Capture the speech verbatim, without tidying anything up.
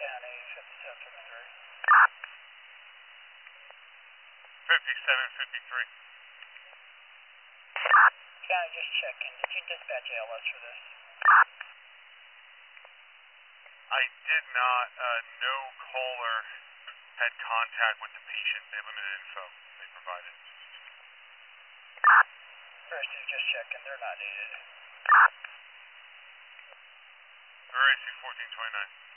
County, fifty-seven fifty-three. fifty-seven fifty-three. County, just checking. Did you dispatch A L S for this? I did not. Uh, no caller had contact with the patient. They limited info they provided. First two, just checking. They're not needed. R A C fourteen twenty-nine.